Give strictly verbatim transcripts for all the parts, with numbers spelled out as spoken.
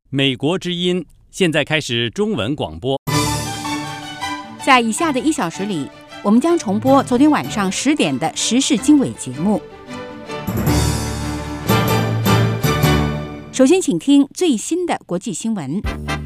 美国之音现在开始中文广播。 在以下的一小时里，我们将重播昨天晚上十点的时事经纬节目。首先，请听最新的国际新闻。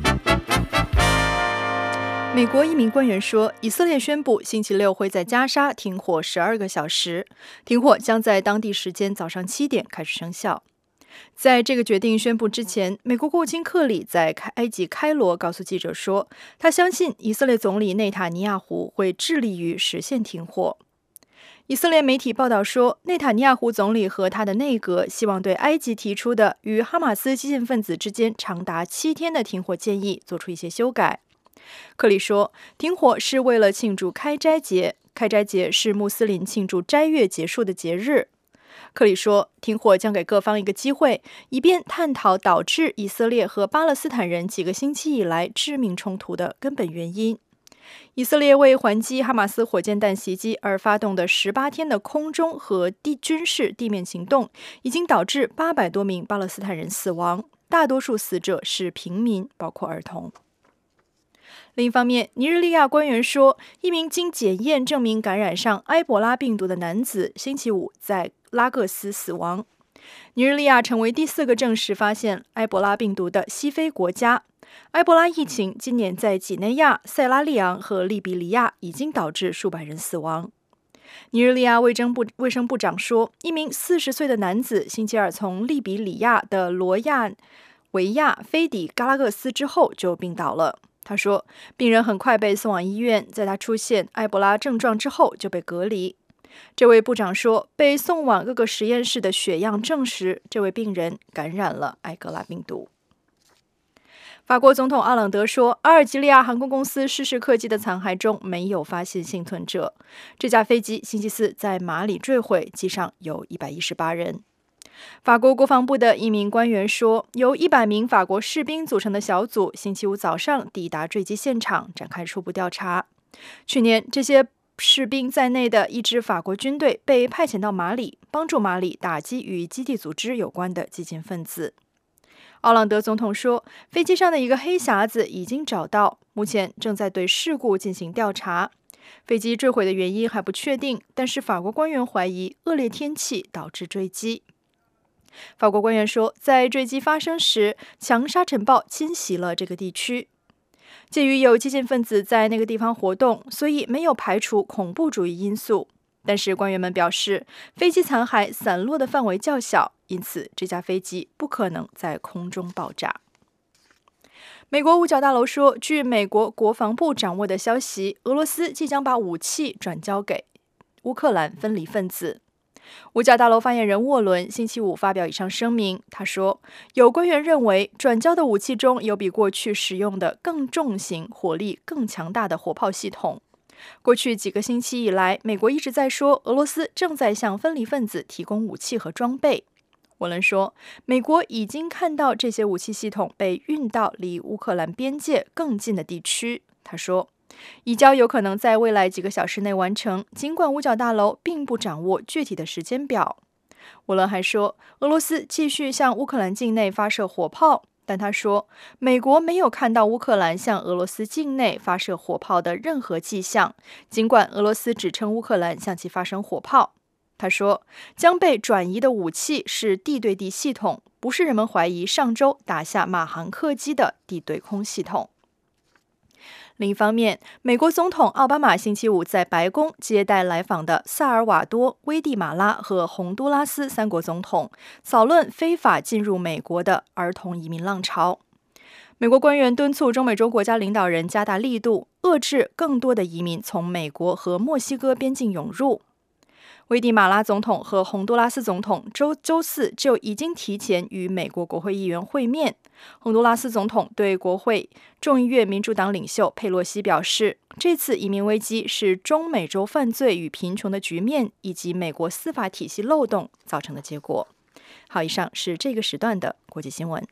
美国一名官员说，以色列宣布星期六会在加沙停火十二个小时，停火将在当地时间早上七点开始生效。在这个决定宣布之前，美国国务卿克里在埃及开罗告诉记者说，他相信以色列总理内塔尼亚胡会致力于实现停火。以色列媒体报道说，内塔尼亚胡总理和他的内阁希望对埃及提出的与哈马斯激进分子之间长达七天的停火建议做出一些修改。克里说，停火是为了庆祝开斋节，开斋节是穆斯林庆祝斋月结束的节日。克里说，停火将给各方一个机会，以便探讨导致以色列和巴勒斯坦人几个星期以来致命冲突的根本原因。以色列为还击哈马斯火箭弹袭击而发动的十八天的空中和地军事地面行动，已经导致八百多名巴勒斯坦人死亡，大多数死者是平民，包括儿童。另一方面，尼日利亚官员说，一名经检验证明感染上埃博拉病毒的男子星期五在拉各斯死亡。尼日利亚成为第四个证实发现埃博拉病毒的西非国家。埃博拉疫情今年在几内亚、塞拉利昂和利比里亚已经导致数百人死亡。尼日利亚卫生部卫生部长说，一名四十岁的男子星期二从利比里亚的罗亚维亚飞抵嘎拉各斯之后就病倒了。他说，病人很快被送往医院，在他出现埃博拉症状之后就被隔离。这位部长说，被送往各个实验室的血样证实，这位病人感染了埃格拉病毒。法国总统奥朗德说，阿尔及利亚航空公司失事客机的残骸中没有发现幸存者。这架飞机星期四在马里坠毁，机上有一百一十八人。法国国防部的一名官员说，由一百名法国士兵组成的小组星期五早上抵达坠机现场，展开初步调查。去年，这些士兵在内的一支法国军队被派遣到马里，帮助马里打击与基地组织有关的激进分子。奥朗德总统说，飞机上的一个黑匣子已经找到，目前正在对事故进行调查。飞机坠毁的原因还不确定，但是法国官员怀疑恶劣天气导致坠机。法国官员说，在坠机发生时，强沙尘暴侵袭了这个地区。鉴于有激进分子在那个地方活动，所以没有排除恐怖主义因素。但是官员们表示，飞机残骸散落的范围较小，因此这架飞机不可能在空中爆炸。美国五角大楼说，据美国国防部掌握的消息，俄罗斯即将把武器转交给乌克兰分离分子。五角大楼发言人沃伦星期五发表以上声明，他说，有官员认为转交的武器中有比过去使用的更重型、火力更强大的火炮系统。过去几个星期以来，美国一直在说俄罗斯正在向分离分子提供武器和装备。沃伦说，美国已经看到这些武器系统被运到离乌克兰边界更近的地区。他说，移交有可能在未来几个小时内完成，尽管五角大楼并不掌握具体的时间表。沃伦还说，俄罗斯继续向乌克兰境内发射火炮，但他说，美国没有看到乌克兰向俄罗斯境内发射火炮的任何迹象，尽管俄罗斯指称乌克兰向其发生火炮。他说，将被转移的武器是地对地系统，不是人们怀疑上周打下马航客机的地对空系统。另一方面，美国总统奥巴马星期五在白宫接待来访的萨尔瓦多、危地马拉和洪都拉斯三国总统，讨论非法进入美国的儿童移民浪潮。美国官员敦促中美洲国家领导人加大力度，遏制更多的移民从美国和墨西哥边境涌入。危地马拉总统和洪都拉斯总统周周四就已经提前与美国国会议员会面。洪都拉斯总统对国会众议院民主党领袖佩洛西表示，这次移民危机是中美洲犯罪与贫穷的局面以及美国司法体系漏洞造成的结果。好，以上是这个时段的国际新闻。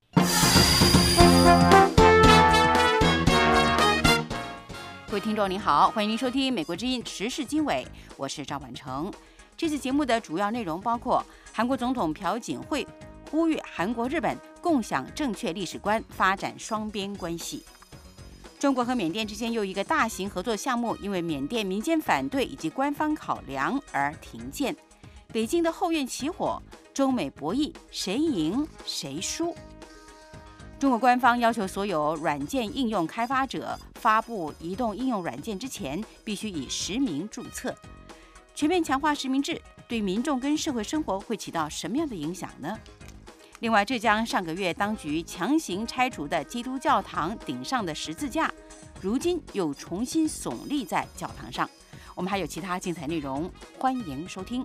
各位听众您好，欢迎您收听美国之音时事经纬，我是赵婉成。这次节目的主要内容包括韩国总统朴槿惠呼吁韩国、日本共享正确历史观，发展双边关系。中国和缅甸之间又一个大型合作项目，因为缅甸民间反对以及官方考量而停建。北京的后院起火，中美博弈，谁赢谁输？中国官方要求所有软件应用开发者发布移动应用软件之前，必须以实名注册。全面强化实名制，对民众跟社会生活会起到什么样的影响呢？另外，浙江上个月当局强行拆除的基督教堂顶上的十字架，如今又重新耸立在教堂上。我们还有其他精彩内容，欢迎收听。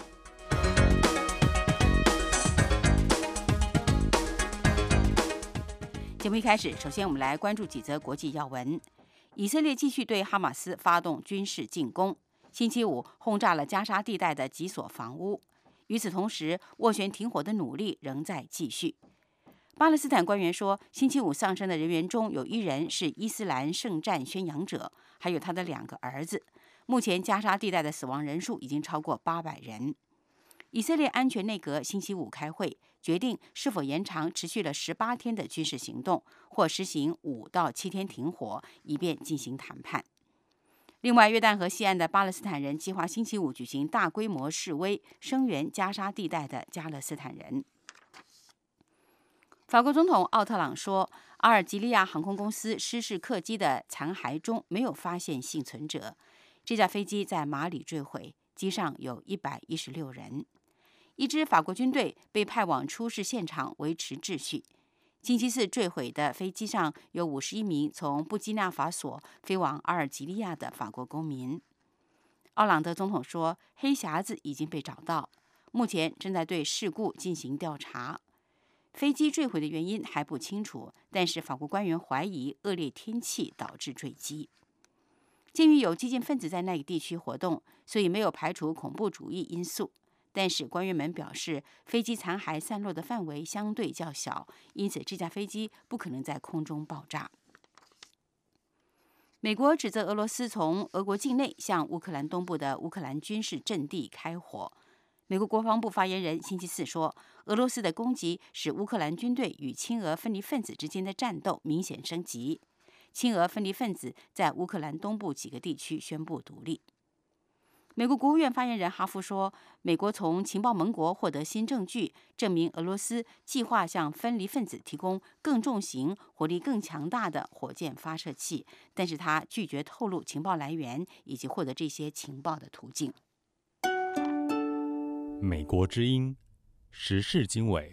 节目一开始，首先我们来关注几则国际要闻。以色列继续对哈马斯发动军事进攻，星期五轰炸了加沙地带的几所房屋。与此同时，斡旋停火的努力仍在继续。巴勒斯坦官员说，星期五丧生的人员中有一人是伊斯兰圣战宣扬者，还有他的两个儿子。目前加沙地带的死亡人数已经超过八百人。以色列安全内阁星期五开会，决定是否延长持续了十八天的军事行动，或实行五到七天停火，以便进行谈判。另外，约旦河西岸的巴勒斯坦人计划星期五举行大规模示威，声援加沙地带的加勒斯坦人。法国总统奥特朗说，阿尔及利亚航空公司失事客机的残骸中没有发现幸存者。这架飞机在马里坠毁，机上有一百一十六人。一支法国军队被派往出事现场维持秩序。星期四坠毁的飞机上有五十一名从布基纳法索飞往阿尔及利亚的法国公民。奥朗德总统说，黑匣子已经被找到，目前正在对事故进行调查。飞机坠毁的原因还不清楚，但是法国官员怀疑恶劣天气导致坠机。鉴于有激进分子在那个地区活动，所以没有排除恐怖主义因素。但是官员们表示，飞机残骸散落的范围相对较小，因此这架飞机不可能在空中爆炸。美国指责俄罗斯从俄国境内向乌克兰东部的乌克兰军事阵地开火。美国国防部发言人星期四说，俄罗斯的攻击使乌克兰军队与亲俄分离分子之间的战斗明显升级。亲俄分离分子在乌克兰东部几个地区宣布独立。美国国务院发言人哈夫说，美国从情报盟国获得新证据，证明俄罗斯计划向分离分子提供更重型、火力更强大的火箭发射器，但是他拒绝透露情报来源以及获得这些情报的途径。 美国之音时事经纬，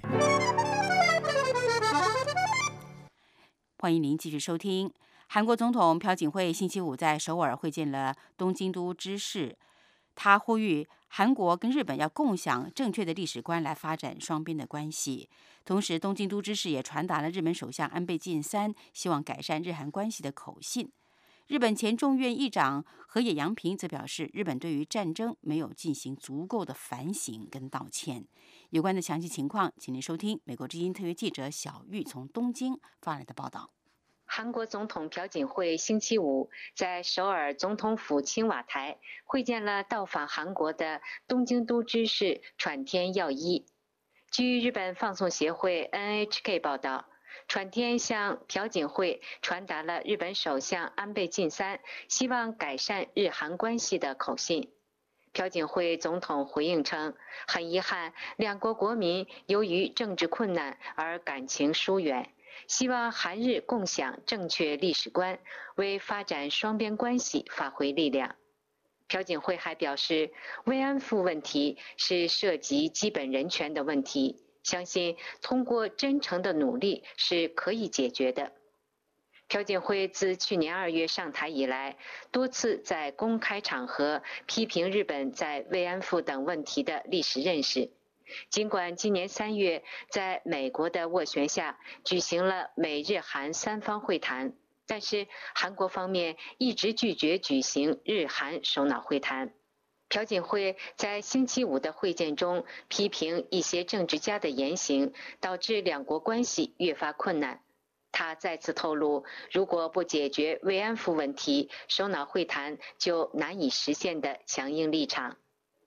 欢迎您继续收听。韩国总统朴槿惠星期五在首尔会见了东京都知事。他呼吁韩国跟日本要共享正确的历史观来发展双边的关系。同时，东京都知事也传达了日本首相安倍晋三希望改善日韩关系的口信。日本前众院议长河野洋平则表示，日本对于战争没有进行足够的反省跟道歉。有关的详细情况，请您收听美国之音特约记者小玉从东京发来的报道。 韩国总统朴槿惠星期五在首尔总统府青瓦台会见了到访韩国的东京都知事川天耀一。据日本放送协会 N H K 报道，川天向朴槿惠传达了日本首相安倍晋三希望改善日韩关系的口信。朴槿惠总统回应称，很遗憾，两国国民由于政治困难而感情疏远，希望韩日共享正确历史观，为发展双边关系发挥力量。朴槿惠还表示，慰安妇问题是涉及基本人权的问题，相信通过真诚的努力是可以解决的。朴槿惠自去年二月上台以来，多次在公开场合批评日本在慰安妇等问题的历史认识。尽管今年三月在美国的斡旋下举行了美日韩三方会谈，但是韩国方面一直拒绝举行日韩首脑会谈。朴槿惠在星期五的会见中批评一些政治家的言行，导致两国关系越发困难。他再次透露，如果不解决慰安妇问题，首脑会谈就难以实现的强硬立场。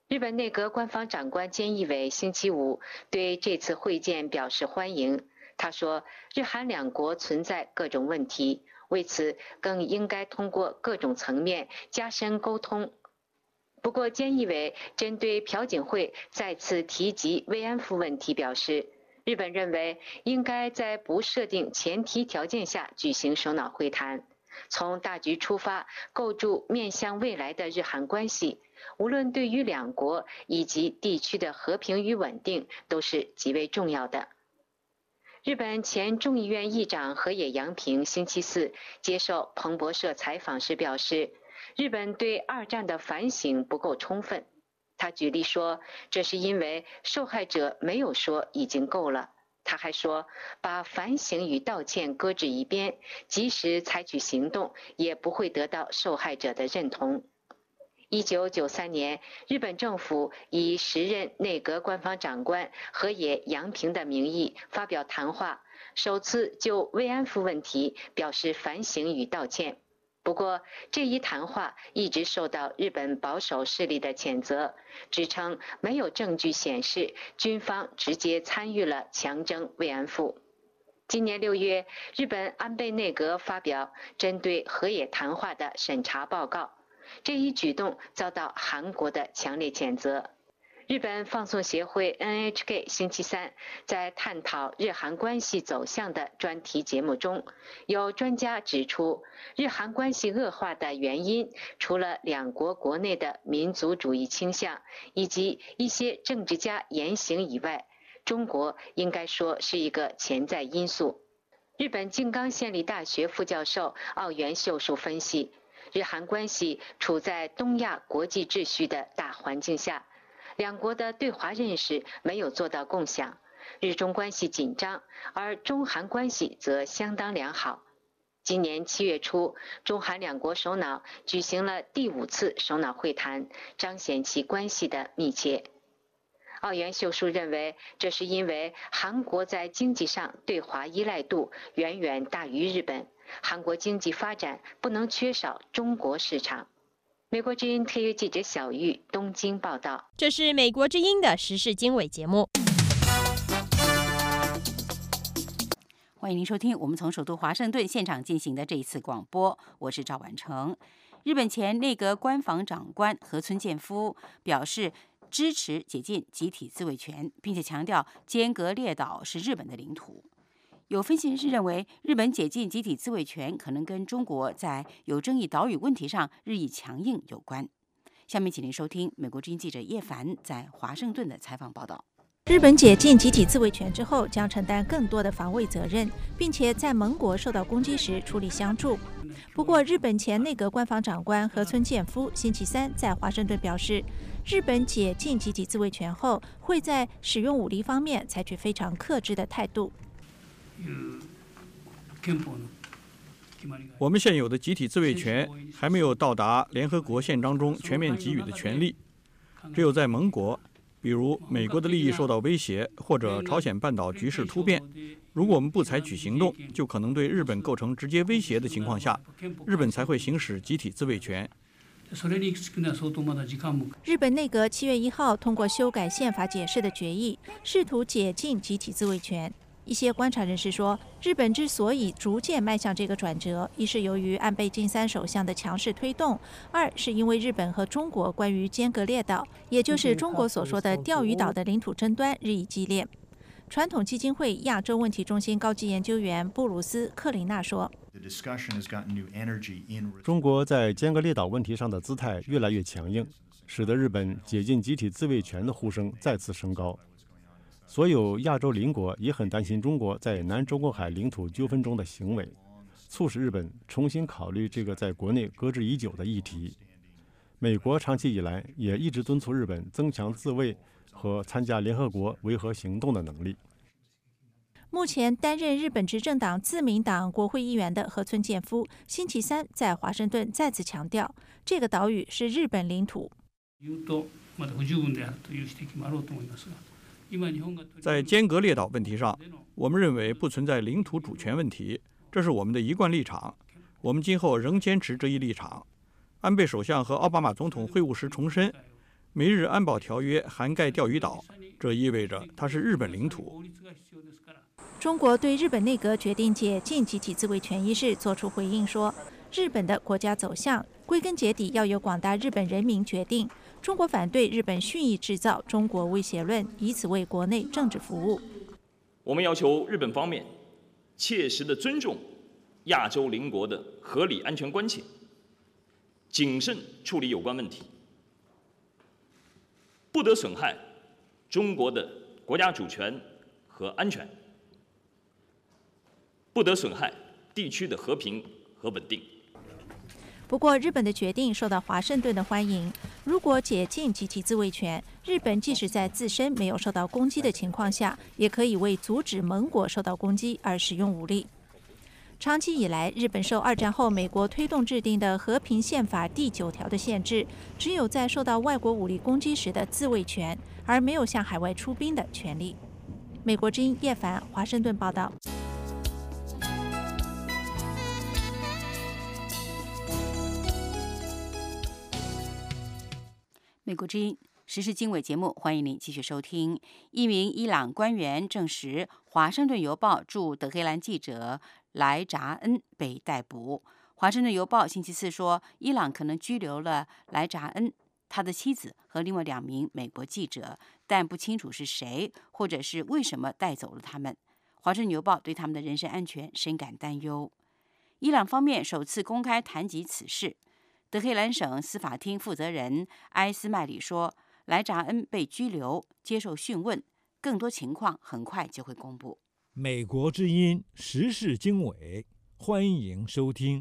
日本内阁官方长官菅义伟星期五对这次会见表示欢迎。他说，日韩两国存在各种问题，为此更应该通过各种层面加深沟通。不过，菅义伟针对朴槿惠再次提及慰安妇问题表示，日本认为应该在不设定前提条件下举行首脑会谈，从大局出发，构筑面向未来的日韩关系，无论对于两国以及地区的和平与稳定都是极为重要的。日本前众议院议长河野洋平星期四接受彭博社采访时表示，日本对二战的反省不够充分。他举例说，这是因为受害者没有说已经够了。他还说，把反省与道歉搁置一边，即使采取行动，也不会得到受害者的认同。一九九三年，日本政府以时任内阁官方长官河野洋平的名义发表谈话，首次就慰安妇问题表示反省与道歉。不过，这一谈话一直受到日本保守势力的谴责，指称没有证据显示军方直接参与了强征慰安妇。今年六月，日本安倍内阁发表针对河野谈话的审查报告，这一举动遭到韩国的强烈谴责。日本放送协会 N H K 星期三在探讨日韩关系走向的专题节目中，有专家指出，日韩关系恶化的原因除了两国国内的民族主义倾向以及一些政治家言行以外，中国应该说是一个潜在因素。日本静冈县立大学副教授奥原秀树分析，日韩关系处在东亚国际秩序的大环境下，两国的对华认识没有做到共享，日中关系紧张，而中韩关系则相当良好。今年七月初，中韩两国首脑举行了第五次首脑会谈，彰显其关系的密切。奥原秀树认为，这是因为韩国在经济上对华依赖度远远大于日本，韩国经济发展不能缺少中国市场。美国之音特约记者小玉东京报道。 这是美国之音的时事经纬节目。 欢迎您收听我们从首都华盛顿现场进行的这一次广播，我是赵婉成。日本前内阁官房长官河村健夫表示支持解禁集体自卫权，并且强调尖阁列岛是日本的领土。有分析人士认为，日本解禁集体自卫权可能跟中国在有争议岛屿问题上日益强硬有关。下面请您收听美国之音记者叶凡在华盛顿的采访报道。 日本解禁集体自卫权之后，将承担更多的防卫责任，并且在盟国受到攻击时出力相助。不过，日本前内阁官房长官河村健夫星期三在华盛顿表示，日本解禁集体自卫权后，会在使用武力方面采取非常克制的态度。 我们现有的集体自卫权还没有到达联合国宪章中全面给予的权利，只有在盟国，比如美国的利益受到威胁，或者朝鲜半岛局势突变，如果我们不采取行动，就可能对日本构成直接威胁的情况下，日本才会行使集体自卫权。 日本内阁七月一号通过修改宪法解释的决议，试图解禁集体自卫权。一些观察人士说，日本之所以逐渐迈向这个转折，一是由于安倍晋三首相的强势推动，二是因为日本和中国关于尖阁列岛，也就是中国所说的钓鱼岛的领土争端日益激烈。传统基金会亚洲问题中心高级研究员布鲁斯·克林纳说， 中国在尖阁列岛问题上的姿态越来越强硬，使得日本解禁集体自卫权的呼声再次升高。所有亚洲邻国也很担心中国在南中国海领土纠纷中的行为，促使日本重新考虑这个在国内搁置已久的议题。美国长期以来也一直敦促日本增强自卫和参加联合国维和行动的能力。 目前担任日本执政党自民党国会议员的河村健夫星期三在华盛顿再次强调，这个岛屿是日本领土。 在尖阁列岛问题上，我们认为不存在领土主权问题，这是我们的一贯立场。我们今后仍坚持这一立场。安倍首相和奥巴马总统会晤时重申， 美日安保条约涵盖钓鱼岛，这意味着它是日本领土。 中国对日本内阁决定解禁集体自卫权一事作出回应说，日本的国家走向归根结底要由广大日本人民决定。中国反对日本蓄意制造中国威胁论，以此为国内政治服务。 我们要求日本方面切实地尊重亚洲邻国的合理安全关切，谨慎处理有关问题，不得损害中国的国家主权和安全，不得损害地区的和平和稳定。 不过，日本的决定受到华盛顿的欢迎。如果解禁集体自卫权，日本即使在自身没有受到攻击的情况下，也可以为阻止盟国受到攻击而使用武力。长期以来，日本受二战后美国推动制定的和平宪法第九条的限制，只有在受到外国武力攻击时的自卫权，而没有向海外出兵的权利。美国之音叶凡，华盛顿报道。 美国之音时事经纬节目，欢迎您继续收听。一名伊朗官员证实，《华盛顿邮报》驻德黑兰记者莱扎恩被逮捕。《华盛顿邮报》星期四说，伊朗可能拘留了莱扎恩、他的妻子和另外两名美国记者，但不清楚是谁，或者是为什么带走了他们。《华盛顿邮报》对他们的人身安全深感担忧。伊朗方面首次公开谈及此事。德黑兰省司法厅负责人埃斯麦里说，莱扎恩被拘留，接受讯问，更多情况很快就会公布。 美国之音时事经纬，欢迎收听。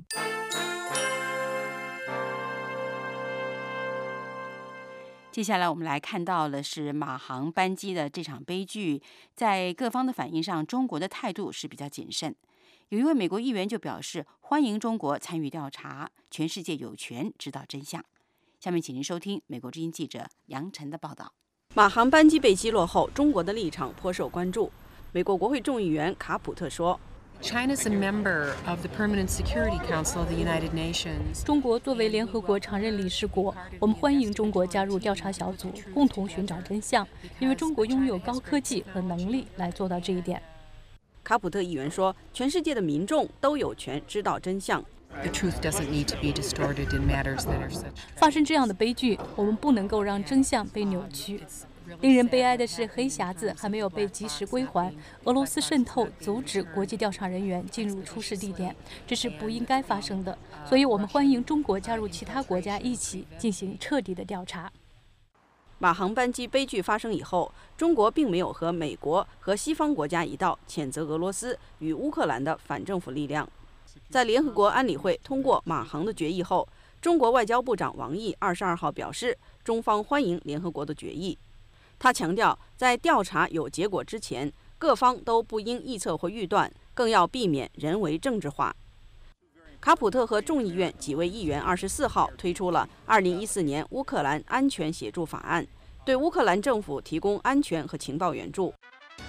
接下来我们来看到的是马航班机的这场悲剧，在各方的反应上，中国的态度是比较谨慎。有一位美国议员就表示，欢迎中国参与调查，全世界有权知道真相。下面请您收听美国之音记者杨晨的报道。 马航班机被击落后，中国的立场颇受关注。美国国会众议员卡普特说， China's a member of the Permanent Security Council of the United Nations. 中国作为联合国常任理事国，我们欢迎中国加入调查小组，共同寻找真相，因为中国拥有高科技和能力来做到这一点。 卡普特议员说，全世界的民众都有权知道真相。 The truth doesn't need to be distorted in matters that are such. 发生这样的悲剧，我们不能够让真相被扭曲。令人悲哀的是，黑匣子还没有被及时归还。俄罗斯渗透，阻止国际调查人员进入出事地点，这是不应该发生的。所以我们欢迎中国加入其他国家一起进行彻底的调查。 马航班机悲剧发生以后，中国并没有和美国和西方国家一道谴责俄罗斯与乌克兰的反政府力量。在联合国安理会通过马航的决议后，中国外交部长王毅二十二号表示，中方欢迎联合国的决议。他强调，在调查有结果之前，各方都不应臆测或预断，更要避免人为政治化。卡普特和众议院几位议员二十四号推出了二零一四年乌克兰安全协助法案，对乌克兰政府提供安全和情报援助。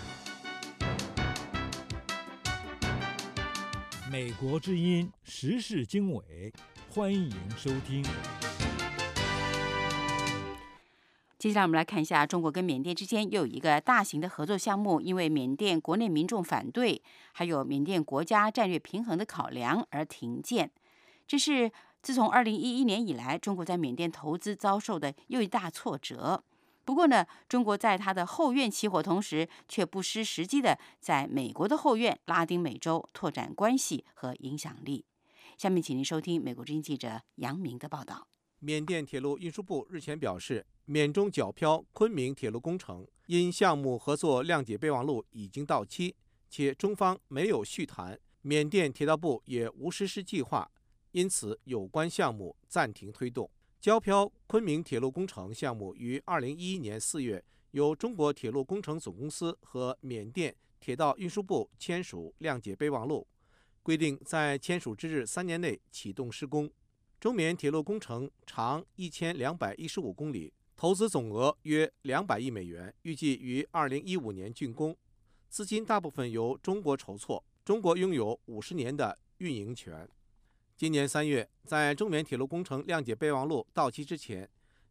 美国之音时事经纬，欢迎收听。 接下来我们来看一下，中国跟缅甸之间又有一个大型的合作项目，因为缅甸国内民众反对，还有缅甸国家战略平衡的考量而停建。这是自从二零一一年以来，中国在缅甸投资遭受的又一大挫折。不过呢，中国在它的后院起火同时，却不失时机的在美国的后院拉丁美洲拓展关系和影响力。下面请您收听美国之音记者杨明的报道。 缅甸铁路运输部日前表示，缅中皎漂昆明铁路工程因项目合作谅解备忘录已经到期，且中方没有续谈，缅甸铁道部也无实施计划，因此有关项目暂停推动。皎漂昆明铁路工程项目于二零一一年四月由中国铁路工程总公司和缅甸铁道运输部签署谅解备忘录，规定在签署之日三年内启动施工。中缅铁路工程长一千两百一十五公里，投资总额约两百亿美元，预计于二零一五年竣工。资金大部分由中国筹措，中国拥有五十年的运营权。今年三月，在中缅铁路工程谅解备忘录到期之前，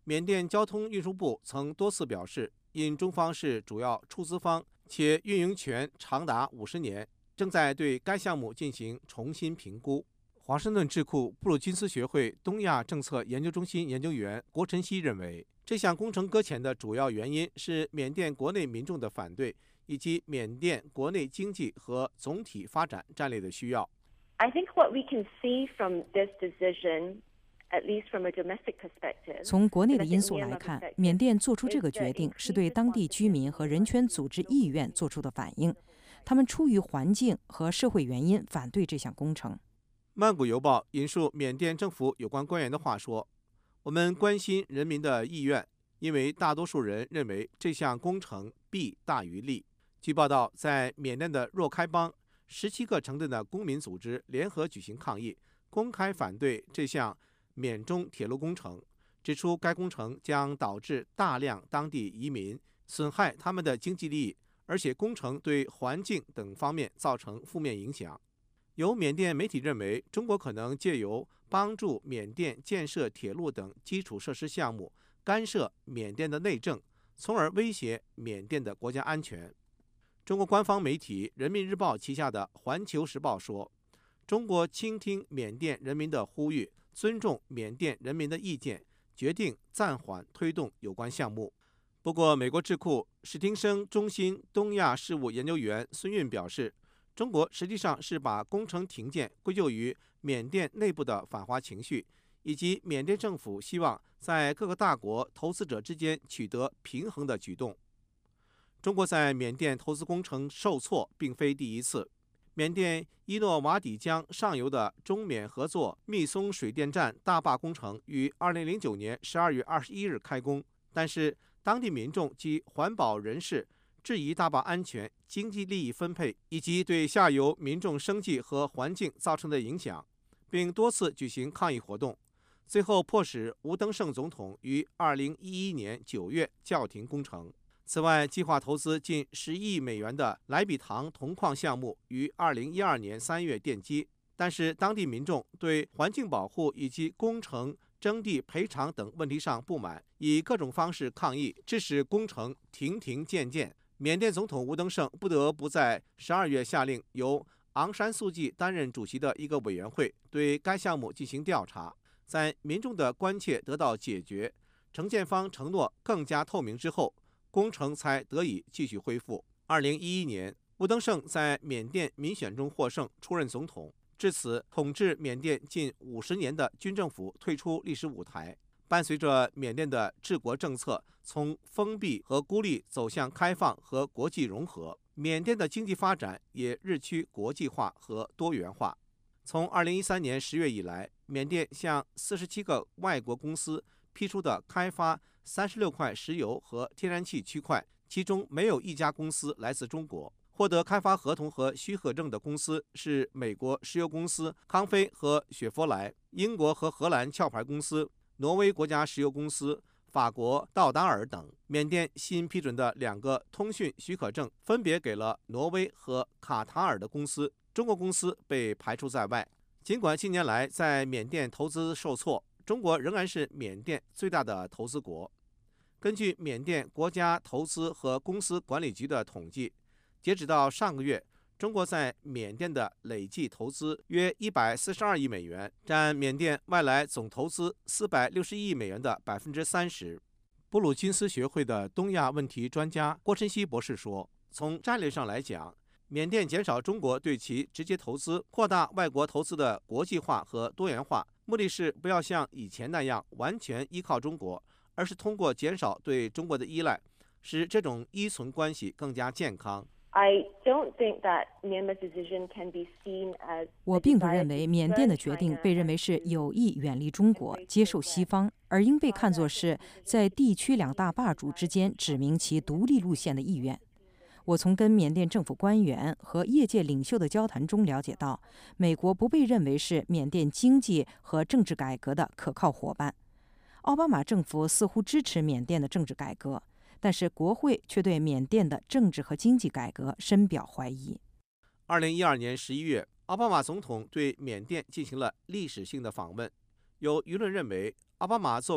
缅甸交通运输部曾多次表示，因中方是主要出资方，且运营权长达五十年，正在对该项目进行重新评估。华盛顿智库布鲁金斯学会东亚政策研究中心研究员郭晨曦认为，这项工程搁浅的主要原因是缅甸国内民众的反对，以及缅甸国内经济和总体发展战略的需要。 I think what we can see from this decision, at least from a domestic perspective, 从国内的因素来看，缅甸做出这个决定是对当地居民和人权组织意愿做出的反应，他们出于环境和社会原因反对这项工程。 曼谷邮报引述缅甸政府有关官员的话说，我们关心人民的意愿，因为大多数人认为这项工程弊大于利。据报道，在缅甸的若开邦，十七个城镇的公民组织联合举行抗议，公开反对这项缅中铁路工程，指出该工程将导致大量当地移民，损害他们的经济利益，而且工程对环境等方面造成负面影响。有缅甸媒体认为，中国可能借由帮助缅甸建设铁路等基础设施项目，干涉缅甸的内政，从而威胁缅甸的国家安全。中国官方媒体《人民日报》旗下的《环球时报》说，中国倾听缅甸人民的呼吁，尊重缅甸人民的意见，决定暂缓推动有关项目。不过，美国智库史汀生中心东亚事务研究员孙运表示，中国实际上是把工程停建归咎于缅甸内部的反华情绪，以及缅甸政府希望在各个大国投资者之间取得平衡的举动。中国在缅甸投资工程受挫并非第一次。缅甸伊诺瓦底江上游的中缅合作密松水电站大坝工程于二零零九年十二月二十一日开工，但是当地民众及环保人士质疑大坝安全、经济利益分配以及对下游民众生计和环境造成的影响，并多次举行抗议活动，最后迫使吴登盛总统于二零一一年九月叫停工程。此外，计划投资近十亿美元的莱比塘铜矿项目于二零一二年三月奠基，但是当地民众对环境保护以及工程征地赔偿等问题上不满，以各种方式抗议，致使工程停停建建。缅甸总统吴登盛不得不在十二月下令由昂山素季担任主席的一个委员会对该项目进行调查。在民众的关切得到解决，承建方承诺更加透明之后，工程才得以继续恢复。二零一一年，吴登盛在缅甸民选中获胜，出任总统。至此，统治缅甸近五十年的军政府退出历史舞台。伴随着缅甸的治国政策从封闭和孤立走向开放和国际融合，缅甸的经济发展也日趋国际化和多元化。从二零一三年十月以来，缅甸向四十七个外国公司批出的开发三十六块石油和天然气区块，其中没有一家公司来自中国。获得开发合同和许可证的公司是美国石油公司康菲和雪佛莱、英国和荷兰壳牌公司、挪威国家石油公司、法国道达尔等。缅甸新批准的两个通讯许可证分别给了挪威和卡塔尔的公司，中国公司被排除在外。尽管近年来在缅甸投资受挫，中国仍然是缅甸最大的投资国。根据缅甸国家投资和公司管理局的统计，截止到上个月，中国在缅甸的累计投资约一百四十二亿美元，占缅甸外来总投资四百六十亿美元的百分之三十。布鲁金斯学会的东亚问题专家郭晨曦博士说，从战略上来讲，缅甸减少中国对其直接投资，扩大外国投资的国际化和多元化，目的是不要像以前那样完全依靠中国，而是通过减少对中国的依赖，使这种依存关系更加健康。 我并不认为缅甸的决定被认为是有意远离中国、接受西方，而应被看作是在地区两大霸主之间指明其独立路线的意愿。我从跟缅甸政府官员和业界领袖的交谈中了解到，美国不被认为是缅甸经济和政治改革的可靠伙伴。奥巴马政府似乎支持缅甸的政治改革，但是国会却对缅甸的政治和经济改革深表怀疑。 二零一二年十一月，奥巴马总统对缅甸进行了历史性的访问。有舆论认为，奥巴马作为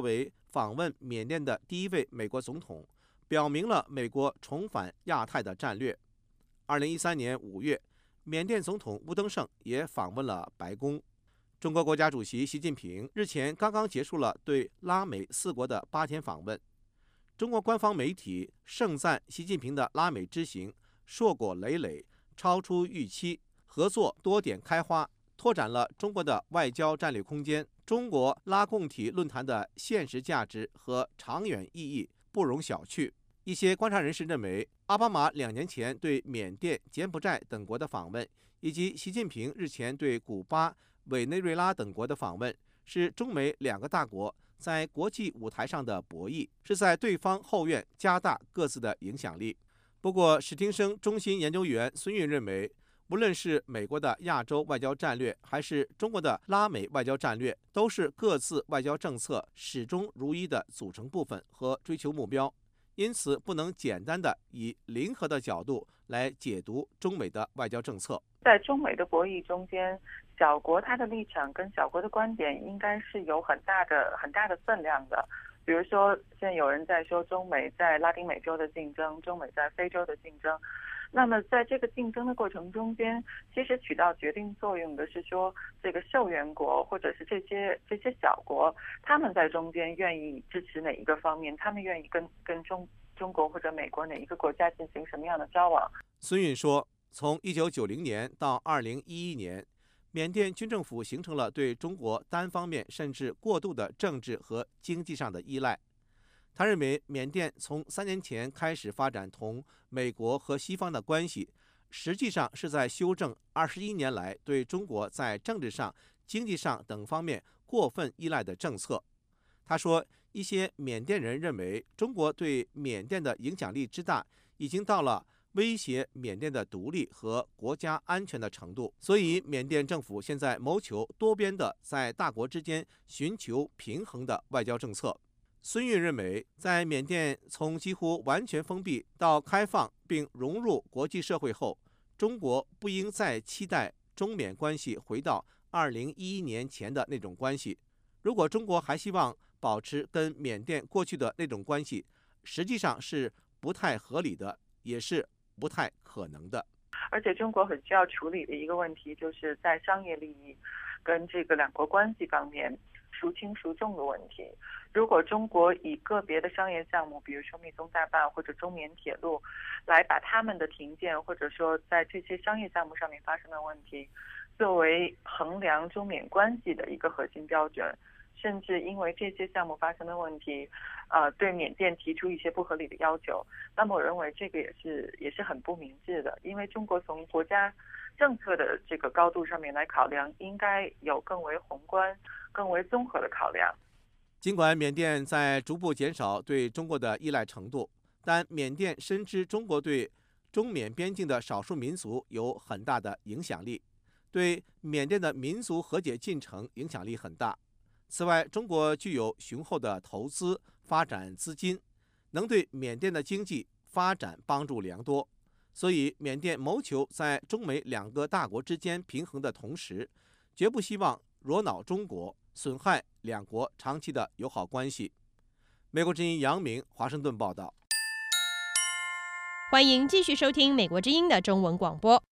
访问缅甸的第一位美国总统，表明了美国重返亚太的战略。二零一三年五月，缅甸总统吴登盛也访问了白宫。中国国家主席习近平日前刚刚结束了对拉美四国的八天访问。中国官方媒体盛赞习近平的拉美之行硕果累累，超出预期，合作多点开花，拓展了中国的外交战略空间。中国拉共体论坛的现实价值和长远意义不容小觑。一些观察人士认为，奥巴马两年前对缅甸、柬埔寨等国的访问，以及习近平日前对古巴、委内瑞拉等国的访问，是中美两个大国在国际舞台上的博弈，是在对方后院加大各自的影响力。不过，史汀生中心研究员孙运认为，无论是美国的亚洲外交战略，还是中国的拉美外交战略，都是各自外交政策始终如一的组成部分和追求目标，因此不能简单的以零和的角度来解读中美的外交政策。 在中美的博弈中间，小国它的立场跟小国的观点应该是有很大的很大的分量的。比如说，现在有人在说中美在拉丁美洲的竞争，中美在非洲的竞争。那么在这个竞争的过程中间，其实起到决定作用的是说，这个受援国或者是这些这些小国，他们在中间愿意支持哪一个方面，他们愿意跟跟中中国或者美国哪一个国家进行什么样的交往。 孙运说，从一九九零年到二零一一年，缅甸军政府形成了对中国单方面甚至过度的政治和经济上的依赖。他认为，缅甸从三年前开始发展同美国和西方的关系，实际上是在修正二十一年来对中国在政治上、经济上等方面过分依赖的政策。他说，一些缅甸人认为，中国对缅甸的影响力之大，已经到了威胁缅甸的独立和国家安全的程度，所以缅甸政府现在谋求多边的在大国之间寻求平衡的外交政策。孙运认为，在缅甸从几乎完全封闭到开放并融入国际社会后，中国不应再期待中缅关系回到二零一一年前的那种关系。如果中国还希望保持跟缅甸过去的那种关系，实际上是不太合理的，也是不太可能的。 而且中国很需要处理的一个问题，就是在商业利益跟这个两国关系方面孰轻孰重的问题。如果中国以个别的商业项目，比如说密宗大坝或者中缅铁路，来把他们的停建或者说在这些商业项目上面发生的问题作为衡量中缅关系的一个核心标准，甚至因为这些项目发生的问题，呃，对缅甸提出一些不合理的要求，那么我认为这个也是也是很不明智的，因为中国从国家政策的这个高度上面来考量，应该有更为宏观、更为综合的考量。 尽管缅甸在逐步减少对中国的依赖程度，但缅甸深知中国对中缅边境的少数民族有很大的影响力，对缅甸的民族和解进程影响力很大。此外，中国具有雄厚的投资发展资金，能对缅甸的经济发展帮助良多。所以，缅甸谋求在中美两个大国之间平衡的同时，绝不希望惹恼中国，损害两国长期的友好关系。美国之音杨明华盛顿报道。 欢迎继续收听美国之音的中文广播。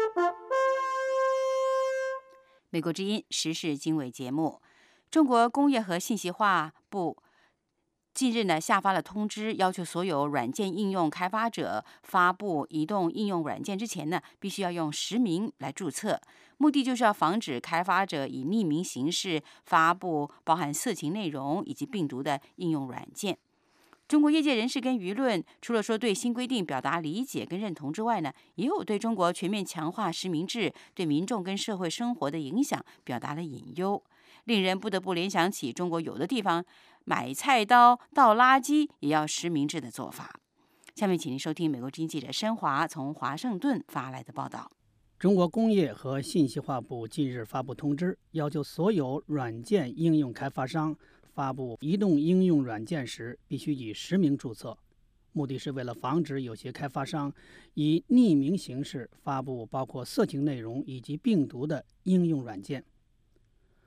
美国之音时事经纬节目。中国工业和信息化部近日呢下发了通知，要求所有软件应用开发者发布移动应用软件之前呢，必须要用实名来注册，目的就是要防止开发者以匿名形式发布包含色情内容以及病毒的应用软件。中国业界人士跟舆论除了说对新规定表达理解跟认同之外呢，也有对中国全面强化实名制对民众跟社会生活的影响表达了隐忧，令人不得不联想起中国有的地方买菜刀倒垃圾也要实名制的做法。下面请您收听美国之音记者申华从华盛顿发来的报道。 中国工业和信息化部近日发布通知，要求所有软件应用开发商发布移动应用软件时必须以实名注册，目的是为了防止有些开发商以匿名形式发布包括色情内容以及病毒的应用软件。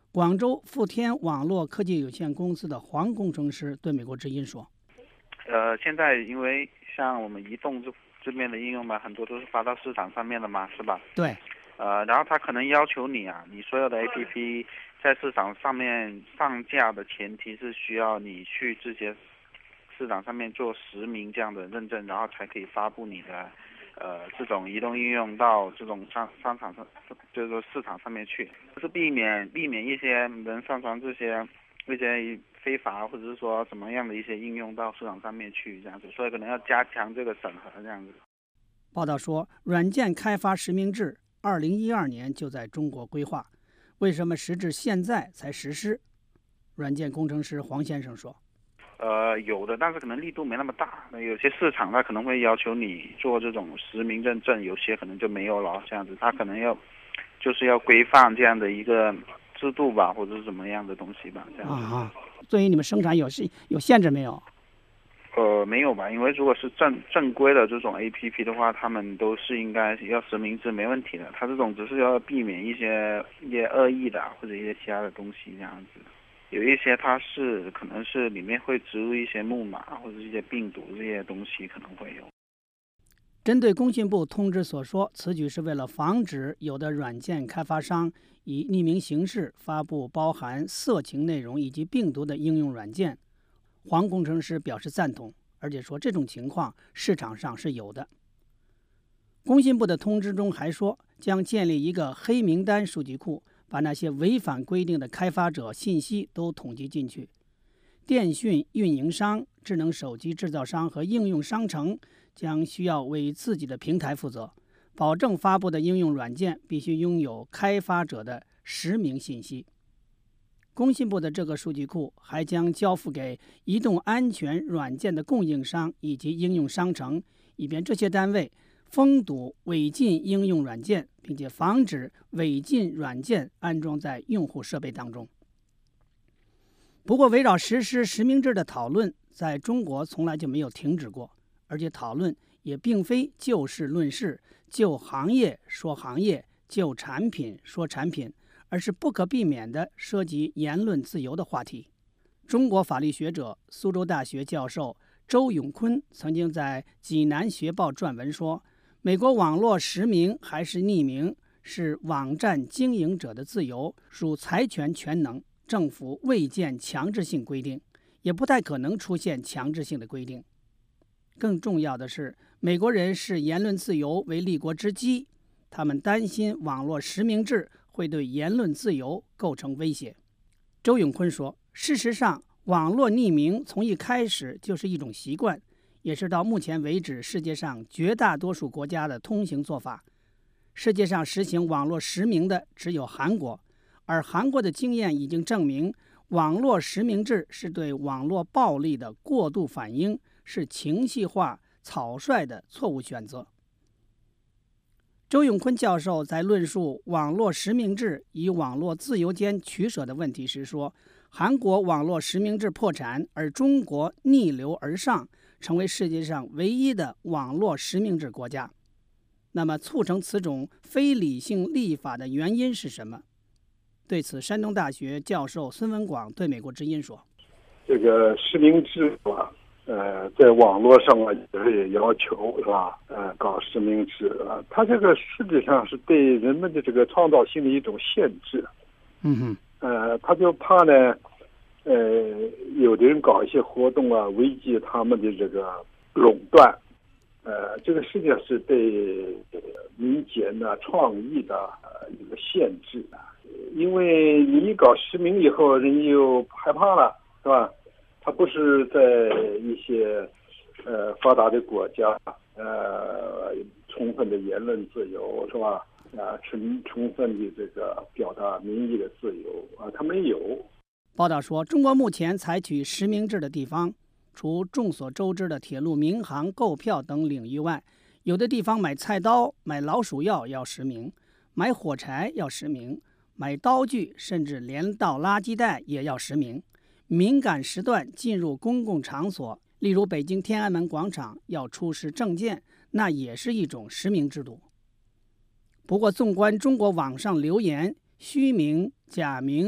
广州富天网络科技有限公司的黄工程师对美国之音说：“ 呃，现在因为像我们移动这这边的应用嘛，很多都是发到市场上面的嘛，是吧？ 对。 呃，然后他可能要求你啊，你所有的 A P P 在市场上面上架的前提是需要你去这些市场上面做实名这样的认证，然后才可以发布你的呃这种移动应用到这种商商场上，就是说市场上面去，就是避免避免一些人上传这些一些非法或者是说什么样的一些应用到市场上面去这样子，所以可能要加强这个审核这样子。” 报道说，软件开发实名制二零一二年就在中国规划，为什么时至现在才实施？软件工程师黄先生说：“ 呃，有的，但是可能力度没那么大。那有些市场它可能会要求你做这种实名认证，有些可能就没有了。这样子，它可能要就是要规范这样的一个制度吧，或者是什么样的东西吧。这样子。 啊，对于你们生产有是有限制没有？ 呃，没有吧，因为如果是正正规的这种 A P P 的话，他们都是应该要实名制，没问题的。它这种只是要避免一些一些恶意的或者一些其他的东西这样子。有一些它是可能是里面会植入一些木马或者一些病毒这些东西可能会有。” 针对工信部通知所说，此举是为了防止有的软件开发商以匿名形式发布包含色情内容以及病毒的应用软件，黄工程师表示赞同，而且说这种情况市场上是有的。工信部的通知中还说，将建立一个黑名单数据库，把那些违反规定的开发者信息都统计进去。电讯运营商、智能手机制造商和应用商城将需要为自己的平台负责，保证发布的应用软件必须拥有开发者的实名信息。工信部的这个数据库还将交付给移动安全软件的供应商以及应用商城，以便这些单位封堵违禁应用软件，并且防止违禁软件安装在用户设备当中。不过，围绕实施实名制的讨论在中国从来就没有停止过，而且讨论也并非就事论事，就行业说行业，就产品说产品，而是不可避免地涉及言论自由的话题。中国法律学者、苏州大学教授周永坤曾经在《济南学报》撰文说，美国网络实名还是匿名是网站经营者的自由，属财权全能，政府未见强制性规定，也不太可能出现强制性的规定。更重要的是，美国人视言论自由为立国之基，他们担心网络实名制会对言论自由构成威胁。周永坤说，事实上，网络匿名从一开始就是一种习惯，也是到目前为止世界上绝大多数国家的通行做法。世界上实行网络实名的只有韩国，而韩国的经验已经证明，网络实名制是对网络暴力的过度反应，是情绪化、草率的错误选择。周永坤教授在论述网络实名制与网络自由间取舍的问题时说，韩国网络实名制破产，而中国逆流而上，成为世界上唯一的网络实名制国家。那么，促成此种非理性立法的原因是什么？对此，山东大学教授孙文广对美国之音说：“ 这个实名制啊。”呃，在网络上啊，也要求是吧？呃，搞实名制啊，它这个实际上是对人们的这个创造性的一种限制。 嗯哼。 呃，他就怕呢，呃，有的人搞一些活动啊，危及他们的这个垄断。呃，这个实际上是对民间的创意的呃一个限制。因为你一搞实名以后，人又害怕了，是吧？它不是在一些呃发达的国家，呃充分的言论自由是吧？啊，充充分的这个表达民意的自由啊，它没有。 报道说，中国目前采取实名制的地方，除众所周知的铁路、民航、购票等领域外，有的地方买菜刀、买老鼠药要实名，买火柴要实名，买刀具甚至连倒垃圾袋也要实名。敏感时段进入公共场所，例如北京天安门广场要出示证件，那也是一种实名制度。不过，纵观中国网上留言虚名、假名、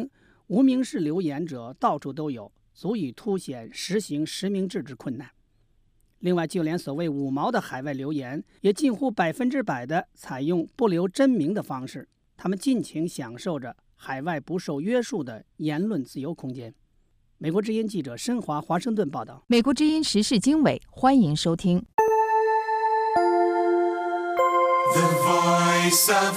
无名氏流言者到处都有，足以凸显实行实名制之困难。另外，就连所谓五毛的海外留言，也近乎百分之百的采用不留真名的方式，他们尽情享受着海外不受约束的言论自由空间。美国之音记者申华华盛顿报道。 美国之音时事经纬，欢迎收听。 The Voice of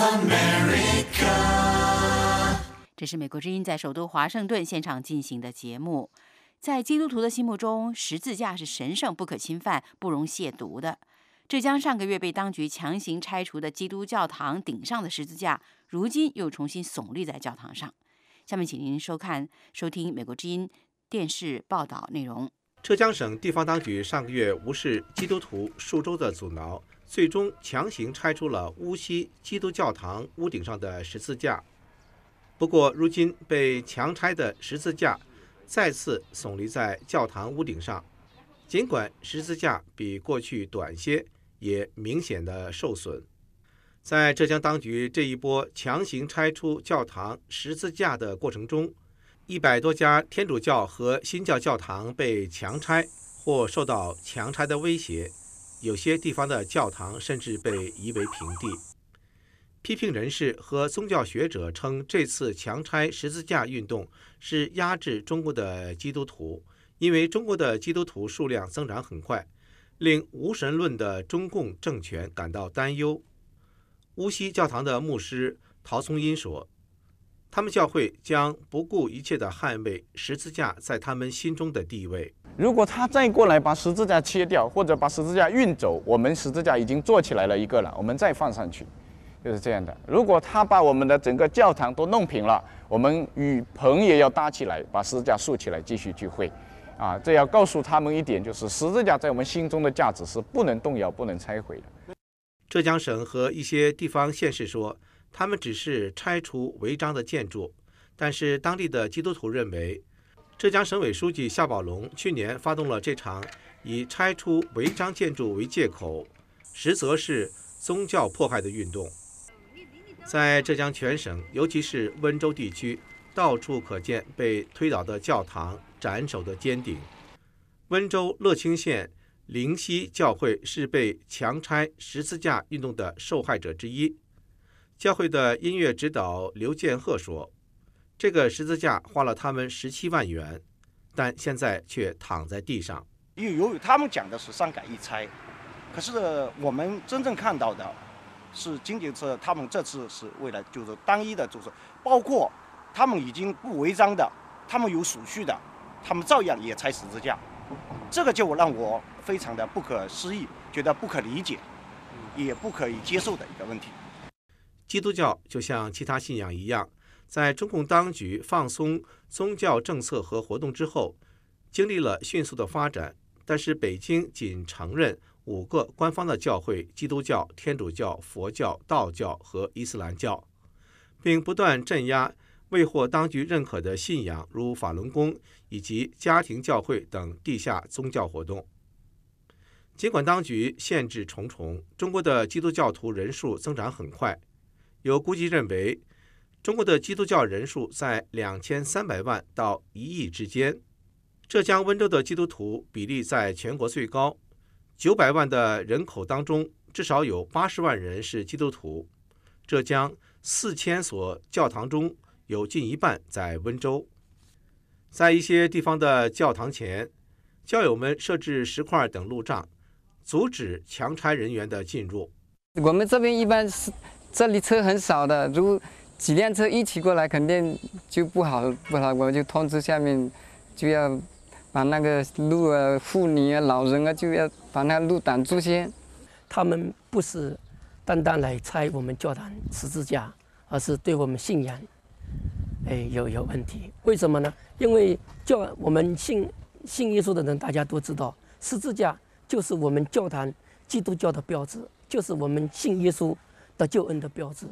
America。这是美国之音在首都华盛顿现场进行的节目。在基督徒的心目中，十字架是神圣不可侵犯、不容亵渎的。浙江上个月被当局强行拆除的基督教堂顶上的十字架，如今又重新耸立在教堂上。下面请您收看、收听美国之音电视报道内容。 浙江省地方当局上个月无视基督徒数周的阻挠，最终强行拆除了乌溪基督教堂屋顶上的十字架。不过，如今被强拆的十字架再次耸立在教堂屋顶上，尽管十字架比过去短些，也明显的受损。在浙江当局这一波强行拆除教堂十字架的过程中，一百多家天主教和新教教堂被强拆或受到强拆的威胁，有些地方的教堂甚至被夷为平地。批评人士和宗教学者称，这次强拆十字架运动是压制中国的基督徒，因为中国的基督徒数量增长很快，令无神论的中共政权感到担忧。乌溪教堂的牧师陶松英说，他们教会将不顾一切地捍卫十字架在他们心中的地位。 如果他再过来把十字架切掉，或者把十字架运走，我们十字架已经做起来了一个了，我们再放上去，就是这样的。如果他把我们的整个教堂都弄平了，我们雨棚也要搭起来，把十字架竖起来继续聚会。啊，这要告诉他们一点，就是十字架在我们心中的价值是不能动摇、不能拆毁的。 浙江省和一些地方县市说，他们只是拆除违章的建筑，但是当地的基督徒认为，浙江省委书记夏宝龙去年发动了这场以拆除违章建筑为借口，实则是宗教迫害的运动。在浙江全省，尤其是温州地区，到处可见被推倒的教堂、斩首的尖顶。温州乐清县灵溪教会是被强拆十字架运动的受害者之一。教会的音乐指导刘建鹤说，这个十字架花了他们十七万元，但现在却躺在地上。 因为由于他们讲的是三改一拆，可是我们真正看到的是仅仅是他们这次是为了就是单一的，就是包括他们已经不违章的，他们有属序的，他们照样也拆十字架，这个就让我非常的不可思议，觉得不可理解，也不可以接受的一个问题。 基督教就像其他信仰一样，在中共当局放松宗教政策和活动之后，经历了迅速的发展。但是北京仅承认五个官方的教会：基督教、天主教、佛教、道教和伊斯兰教，并不断镇压未获当局认可的信仰，如法轮功以及家庭教会等地下宗教活动。尽管当局限制重重，中国的基督教徒人数增长很快。有估计认为，中国的基督教人数在两千三百万到一亿之间。浙江温州的基督徒比例在全国最高，九百万的人口当中，至少有八十万人是基督徒。浙江四千所教堂中有近一半在温州。在一些地方的教堂前，教友们设置石块等路障，阻止强拆人员的进入。 我们这边一般是这里车很少的，如果几辆车一起过来，肯定就不好不好，我就通知下面就要把那个路啊、妇女啊、老人啊，就要把那路挡住先。 他们不是单单来拆我们教堂十字架，而是对我们信仰，哎，有有问题。为什么呢？因为教我们信信耶稣的人，大家都知道，十字架就是我们教堂基督教的标志，就是我们信耶稣的救恩的标志。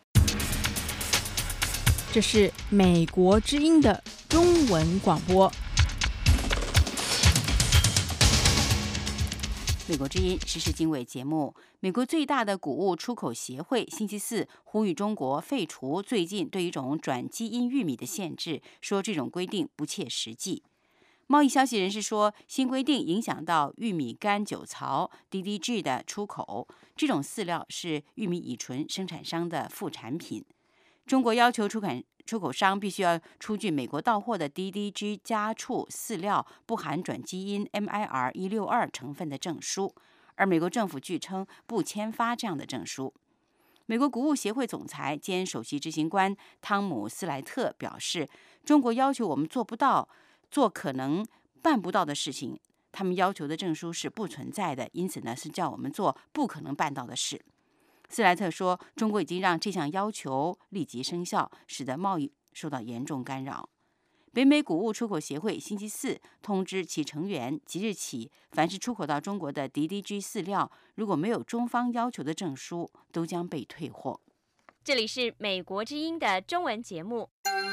这是美国之音的中文广播。 美国之音时事经纬节目，美国最大的谷物出口协会星期四呼吁中国废除最近对一种转基因玉米的限制，说这种规定不切实际。贸易消息人士说，新规定影响到玉米干酒槽 D D G 的出口，这种饲料是玉米乙醇生产商的副产品。中国要求出口出口商必须要出具美国到货的 D D G 家畜饲料不含转基因 M I R 一六二成分的证书，而美国政府据称不签发这样的证书。美国谷物协会总裁兼首席执行官汤姆·斯莱特表示，中国要求我们做不到，做可能办不到的事情，他们要求的证书是不存在的，因此呢是叫我们做不可能办到的事。斯莱特说，中国已经让这项要求立即生效，使得贸易受到严重干扰。北美谷物出口协会星期四通知其成员，即日起，凡是出口到中国的 D D G 饲料，如果没有中方要求的证书，都将被退货。 这里是美国之音的中文节目。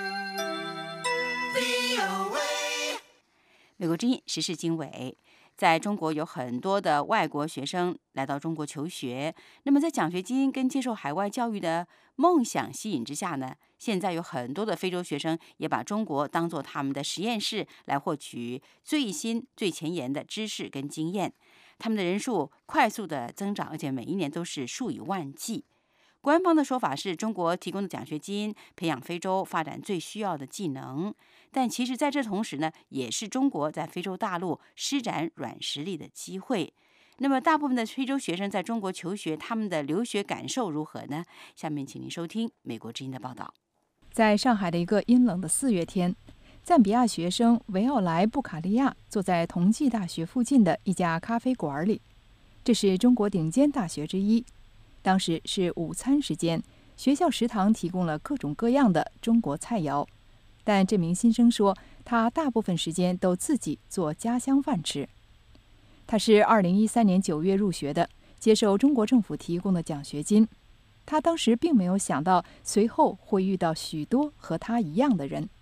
美国之音时事经纬。在中国有很多的外国学生来到中国求学，那么在奖学金跟接受海外教育的梦想吸引之下呢，现在有很多的非洲学生也把中国当作他们的实验室，来获取最新最前沿的知识跟经验。他们的人数快速的增长，而且每一年都是数以万计。官方的说法是中国提供的奖学金培养非洲发展最需要的技能，但其实在这同时呢，也是中国在非洲大陆施展软实力的机会。那么大部分的非洲学生在中国求学，他们的留学感受如何呢？下面请您收听美国之音的报道。 在上海的一个阴冷的四月天，赞比亚学生维奥莱·布卡利亚坐在同济大学附近的一家咖啡馆里，这是中国顶尖大学之一。当时是午餐时间，学校食堂提供了各种各样的中国菜肴，但这名新生说，他大部分时间都自己做家乡饭吃。他是二零一三年九月入学的，接受中国政府提供的奖学金。他当时并没有想到，随后会遇到许多和他一样的人。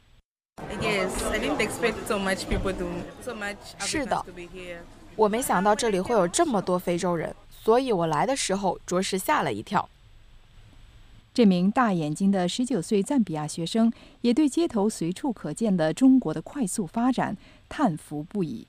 是的，我没想到这里会有这么多非洲人。所以我来的时候着实吓了一跳。 这名大眼睛的十九岁赞比亚学生也对街头随处可见的中国的快速发展叹服不已。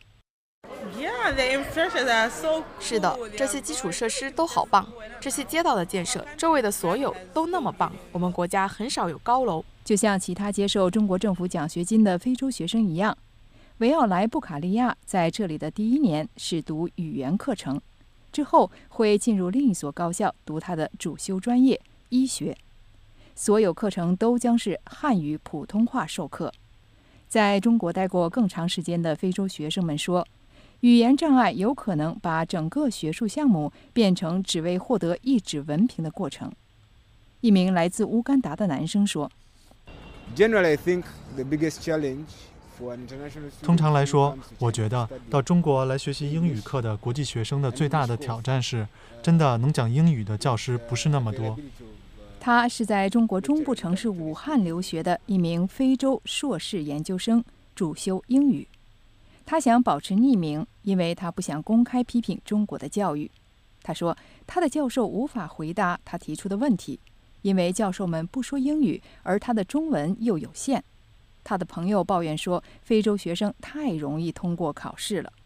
是的，这些基础设施都好棒，这些街道的建设，周围的所有都那么棒。我们国家很少有高楼。 就像其他接受中国政府奖学金的非洲学生一样，维奥莱·布卡利亚在这里的第一年是读语言课程。之后会进入另一所高校读他的主修专业医学，所有课程都将是汉语普通话授课。在中国待过更长时间的非洲学生们说，语言障碍有可能把整个学术项目变成只为获得一纸文凭的过程。一名来自乌干达的男生说， Generally, I think the biggest challenge通常来说，我觉得到中国来学习英语课的国际学生的最大的挑战是，真的能讲英语的教师不是那么多。 他是在中国中部城市武汉留学的一名非洲硕士研究生，主修英语。他想保持匿名，因为他不想公开批评中国的教育。他说，他的教授无法回答他提出的问题，因为教授们不说英语，而他的中文又有限。他的朋友抱怨说，非洲学生太容易通过考试了。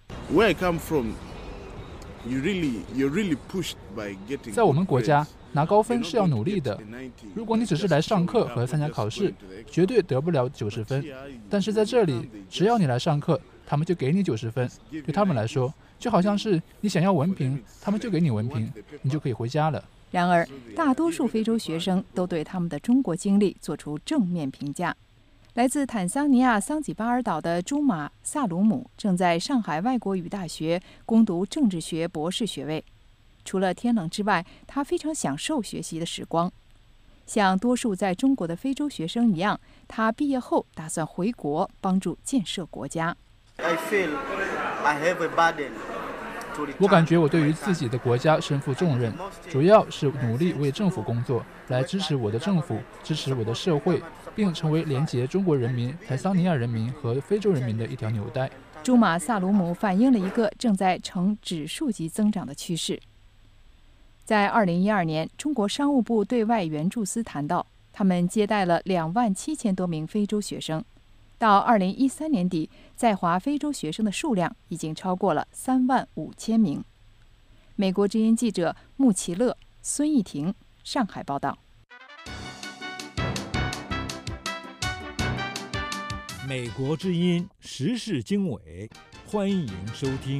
在我们国家，拿高分是要努力的。如果你只是来上课和参加考试，绝对得不了九十分。但是在这里，只要你来上课，他们就给你九十分。对他们来说，就好像是你想要文凭，他们就给你文凭，你就可以回家了。 然而，大多数非洲学生都对他们的中国经历做出正面评价。来自坦桑尼亚桑吉巴尔岛的朱马·萨鲁姆正在上海外国语大学攻读政治学博士学位。除了天冷之外，他非常享受学习的时光。像多数在中国的非洲学生一样，他毕业后打算回国帮助建设国家。 我感觉我对于自己的国家身负重任，主要是努力为政府工作，来支持我的政府，支持我的社会，并成为连结中国人民、坦桑尼亚人民和非洲人民的一条纽带。 朱马萨鲁姆反映了一个正在呈指数级增长的趋势。在二零一二年，中国商务部对外援助司谈到，他们接待了两万七千多名非洲学生。到二零一三年底，在华非洲学生的数量已经超过了三万五千名。美国之音记者穆奇勒、孙艺婷，上海报道。 美国之音时事经纬，欢迎收听。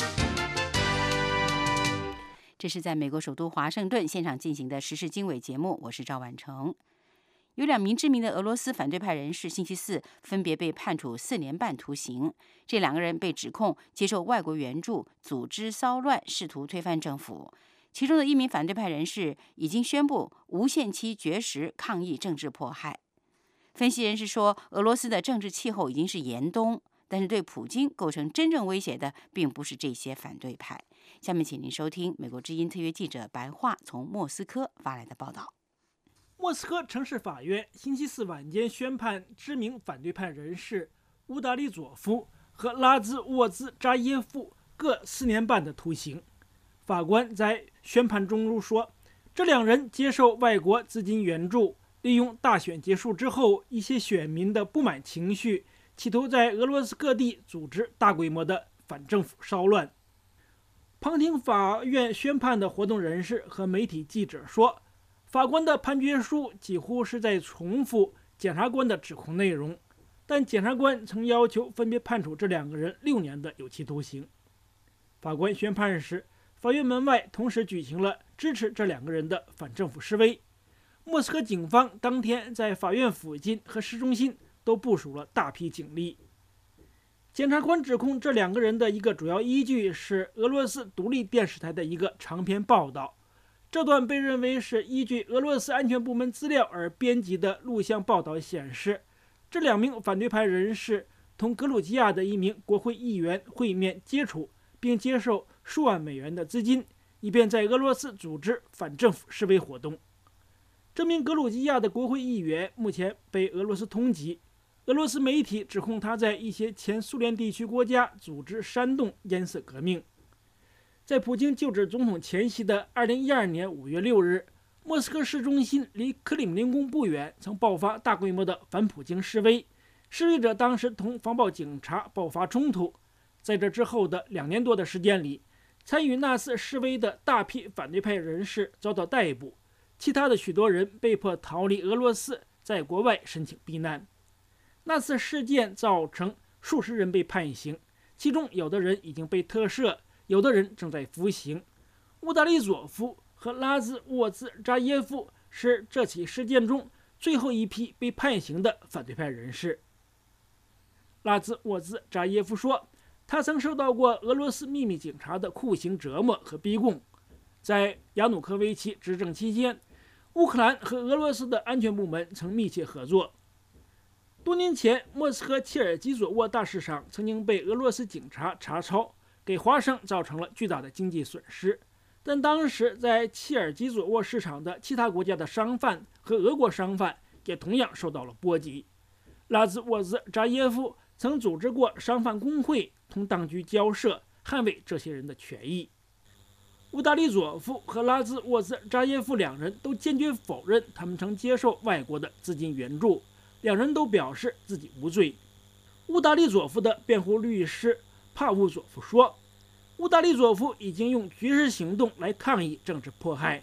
这是在美国首都华盛顿现场进行的时事经纬节目，我是赵婉成。有两名知名的俄罗斯反对派人士星期四分别被判处四年半徒刑。这两个人被指控接受外国援助，组织骚乱，试图推翻政府。其中的一名反对派人士已经宣布无限期绝食抗议政治迫害。分析人士说，俄罗斯的政治气候已经是严冬，但是对普京构成真正威胁的并不是这些反对派。下面请您收听美国之音特约记者白桦从莫斯科发来的报道。 莫斯科城市法院星期四晚间宣判知名反对派人士乌达利佐夫和拉兹沃兹扎耶夫各四年半的徒刑。法官在宣判中说，这两人接受外国资金援助，利用大选结束之后一些选民的不满情绪，企图在俄罗斯各地组织大规模的反政府骚乱。旁听法院宣判的活动人士和媒体记者说，法官的判决书几乎是在重复检察官的指控内容，但检察官曾要求分别判处这两个人六年的有期徒刑。法官宣判时，法院门外同时举行了支持这两个人的反政府示威。莫斯科警方当天在法院附近和市中心都部署了大批警力。检察官指控这两个人的一个主要依据是俄罗斯独立电视台的一个长篇报道，这段被认为是依据俄罗斯安全部门资料而编辑的录像报道显示，这两名反对派人士同格鲁吉亚的一名国会议员会面接触，并接受数万美元的资金，以便在俄罗斯组织反政府示威活动。这名格鲁吉亚的国会议员目前被俄罗斯通缉，俄罗斯媒体指控他在一些前苏联地区国家组织煽动颜色革命。在普京就职总统前夕的二零一二年五月六日，莫斯科市中心离克里姆林宫不远曾爆发大规模的反普京示威，示威者当时同防暴警察爆发冲突。在这之后的两年多的时间里，参与那次示威的大批反对派人士遭到逮捕，其他的许多人被迫逃离俄罗斯，在国外申请避难。那次事件造成数十人被判刑，其中有的人已经被特赦，有的人正在服刑。乌达利佐夫和拉兹沃兹扎耶夫是这起事件中最后一批被判刑的反对派人士。拉兹沃兹扎耶夫说，他曾受到过俄罗斯秘密警察的酷刑折磨和逼供。在亚努科维奇执政期间，乌克兰和俄罗斯的安全部门曾密切合作。多年前，莫斯科切尔基佐沃大市场曾经被俄罗斯警察查抄，给华商造成了巨大的经济损失。但当时在切尔基佐沃市场的其他国家的商贩和俄国商贩也同样受到了波及。拉兹沃兹扎耶夫曾组织过商贩工会，同当局交涉，捍卫这些人的权益。乌达利佐夫和拉兹沃兹扎耶夫两人都坚决否认他们曾接受外国的资金援助，两人都表示自己无罪。乌达利佐夫的辩护律师帕乌佐夫说，乌达利佐夫已经用绝食行动来抗议政治迫害。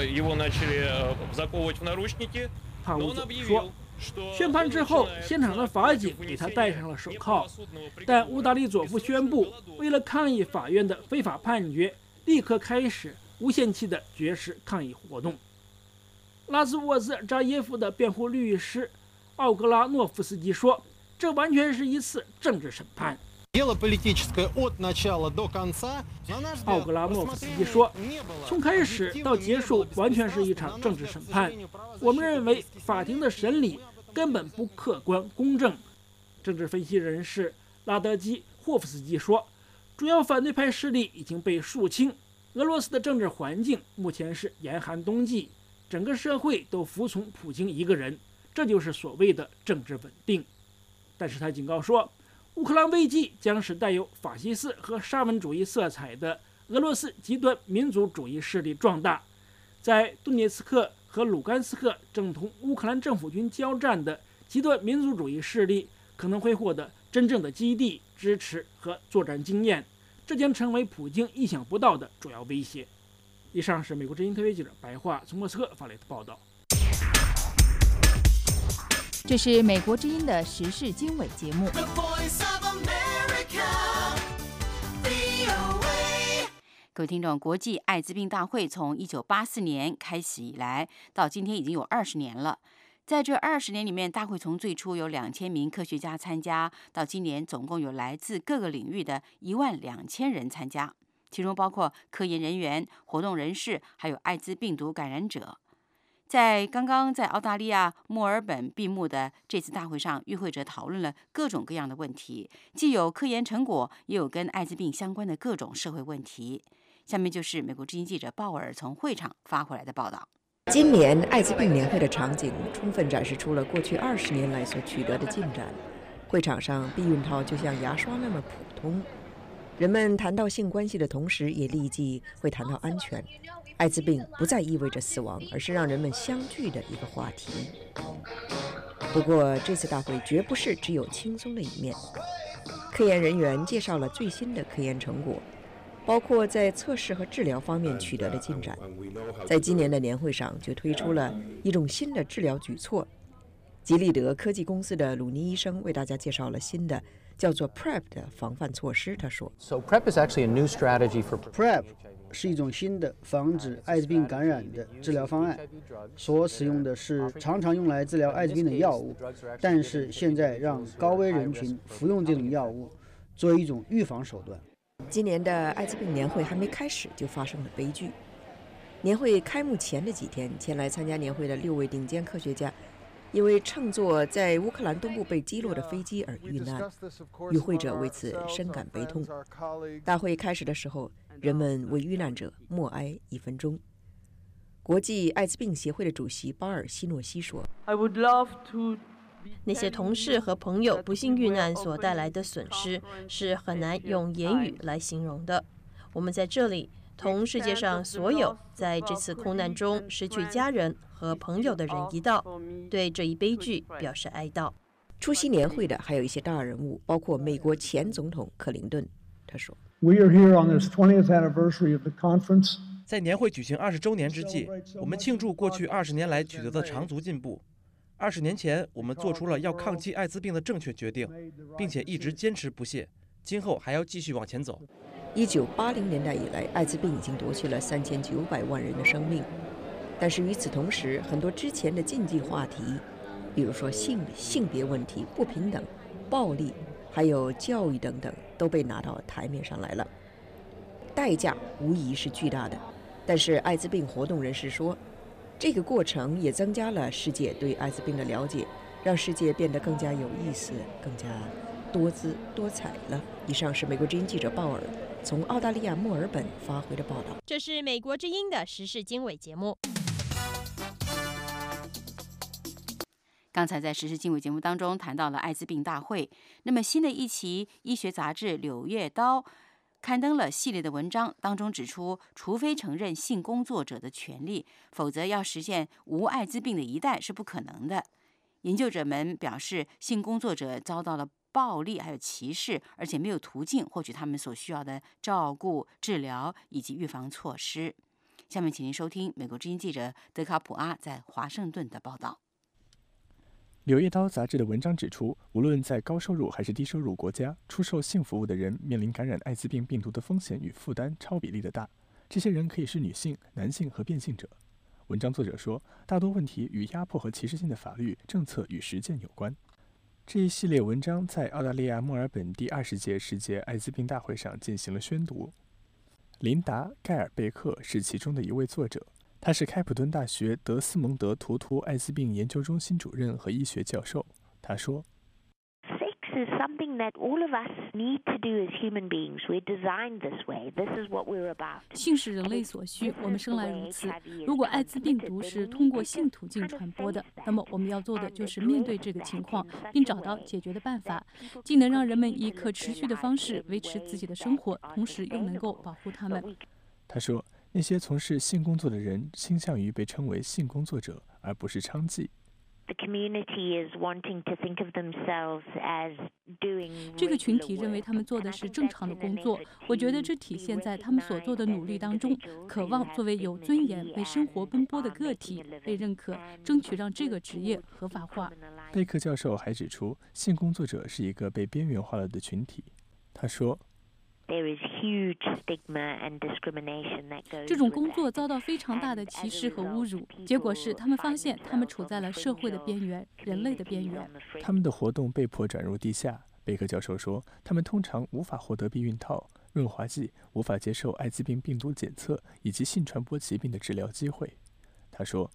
帕乌佐夫说，宣判之后，现场的法警给他戴上了手铐，但乌达利佐夫宣布，为了抗议法院的非法判决，立刻开始无限期的绝食抗议活动。拉兹沃兹扎耶夫的辩护律师奥格拉诺夫斯基说，这完全是一次政治审判。奥格拉诺夫斯基说，从开始到结束完全是一场政治审判。我们认为法庭的审理根本不客观公正。政治分析人士拉德基霍夫斯基说，主要反对派势力已经被肃清，俄罗斯的政治环境目前是严寒冬季，整个社会都服从普京一个人，这就是所谓的政治稳定。但是他警告说， 乌克兰危机将是带有法西斯和沙文主义色彩的俄罗斯极端民族主义势力壮大。在顿涅茨克和卢甘斯克正同乌克兰政府军交战的极端民族主义势力可能会获得真正的基地支持和作战经验，这将成为普京意想不到的主要威胁。以上是美国之音特约记者白桦从莫斯科发来的报道。 这是美国之音的时事经纬节目。 各位听众，国际艾滋病大会从一九八四年开始以来，到今天已经有二十年了。在这二十年里面，大会从最初有两千名科学家参加，到今年总共有来自各个领域的一万两千人参加，其中包括科研人员、活动人士，还有艾滋病毒感染者。在刚刚在澳大利亚墨尔本闭幕的这次大会上，与会者讨论了各种各样的问题，既有科研成果，也有跟艾滋病相关的各种社会问题。下面就是美国之音记者鲍尔从会场发回来的报道。 今年艾滋病年会的场景充分展示出了过去二十年来所取得的进展。会场上，避孕套就像牙刷那么普通。人们谈到性关系的同时，也立即会谈到安全。艾滋病不再意味着死亡，而是让人们相聚的一个话题。不过，这次大会绝不是只有轻松的一面。科研人员介绍了最新的科研成果，包括在测试和治疗方面取得的进展。在今年的年会上，就推出了一种新的治疗举措。吉利德科技公司的鲁尼医生为大家介绍了新的叫做 P R E P 的防范措施。他说 ：“So P R E P is actually a new strategy for P R E P 是一种新的防止艾滋病感染的治疗方案，所使用的是常常用来治疗艾滋病的药物，但是现在让高危人群服用这种药物，作为一种预防手段。” 今年的艾滋病年会还没开始就发生了悲剧。年会开幕前的几天，前来参加年会的六位顶尖科学家因为乘坐在乌克兰东部被击落的飞机而遇难，与会者为此深感悲痛。大会开始的时候，人们为遇难者默哀一分钟。国际艾滋病协会的主席巴尔西诺西说：“ 那些同事和朋友不幸遇难所带来的损失是很难用言语来形容的。我们在这里同世界上所有在这次空难中失去家人和朋友的人一道，对这一悲剧表示哀悼。” 出席年会的还有一些大人物，包括美国前总统克林顿。他说 ：“We are here on this twentieth anniversary of the conference。” 在年会举行二十周年之际，我们庆祝过去二十年来取得的长足进步。二十年前，我们做出了要抗击艾滋病的正确决定，并且一直坚持不懈，今后还要继续往前走。 一九八零年代以来，艾滋病已经夺去了三千九百万人的生命。但是与此同时，很多之前的禁忌话题，比如说性、性别问题、不平等、暴力，还有教育等等，都被拿到台面上来了。代价无疑是巨大的，但是艾滋病活动人士说，这个过程也增加了世界对艾滋病的了解，让世界变得更加有意思、更加多姿多彩了。以上是美国之音记者鲍尔从澳大利亚墨尔本发回的报道。 这是美国之音的时事经纬节目。 刚才在时事经纬节目当中谈到了艾滋病大会，那么新的一期医学杂志《柳叶刀》刊登了系列的文章，当中指出，除非承认性工作者的权利，否则要实现无艾滋病的一代是不可能的。研究者们表示，性工作者遭到了暴力还有歧视，而且没有途径获取他们所需要的照顾、治疗以及预防措施。下面请您收听美国之音记者德卡普阿在华盛顿的报道。 《柳叶刀》杂志的文章指出，无论在高收入还是低收入国家，出售性服务的人面临感染艾滋病病毒的风险与负担超比例的大。这些人可以是女性、男性和变性者。文章作者说，大多问题与压迫和歧视性的法律、政策与实践有关。这一系列文章在澳大利亚墨尔本第二十届世界艾滋病大会上进行了宣读。琳达·盖尔贝克是其中的一位作者。他是开普敦大学德斯蒙德图图艾滋病研究中心主任和医学教授。他说 Sex is something that all of us need to do as human beings. We're designed this way. This is what we're about. 性是人类所需，我们生来如此。如果艾滋病毒是通过性途径传播的，那么我们要做的就是面对这个情况，并找到解决的办法，既能让人们以可持续的方式维持自己的生活，同时又能够保护他们。 他说，那些从事性工作的人倾向于被称为性工作者，而不是娼妓。 这个群体认为他们做的是正常的工作，我觉得这体现在他们所做的努力当中，渴望作为有尊严、为生活奔波的个体被认可，争取让这个职业合法化。 贝克教授还指出，性工作者是一个被边缘化了的群体。他说， 这种工作遭到非常大的歧视和侮辱，结果是他们发现他们处在了社会的边缘，人类的边缘。 他们的活动被迫转入地下。贝克教授说，他们通常无法获得避孕套、润滑剂，无法接受艾滋病病毒检测以及性传播疾病的治疗机会。他说，